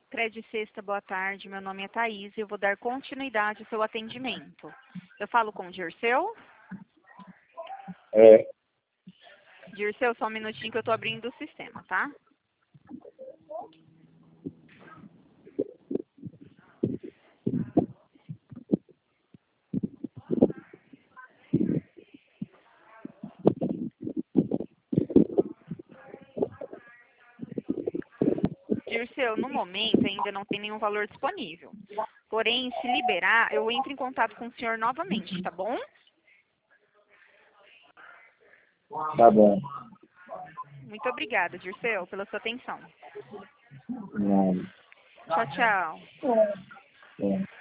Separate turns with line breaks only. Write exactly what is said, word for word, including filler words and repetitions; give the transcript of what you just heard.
Cred Sexta, boa tarde. Meu nome é Thaís e eu vou dar continuidade ao seu atendimento. Eu falo com o Dirceu?
É,
Dirceu, só um minutinho que eu tô abrindo o sistema, tá? Dirceu, no momento ainda não tem nenhum valor disponível. Porém, se liberar, eu entro em contato com o senhor novamente, tá bom?
tá bom.
Muito obrigada, Dirceu, pela sua atenção.
Não,
Tchau, tchau.
é.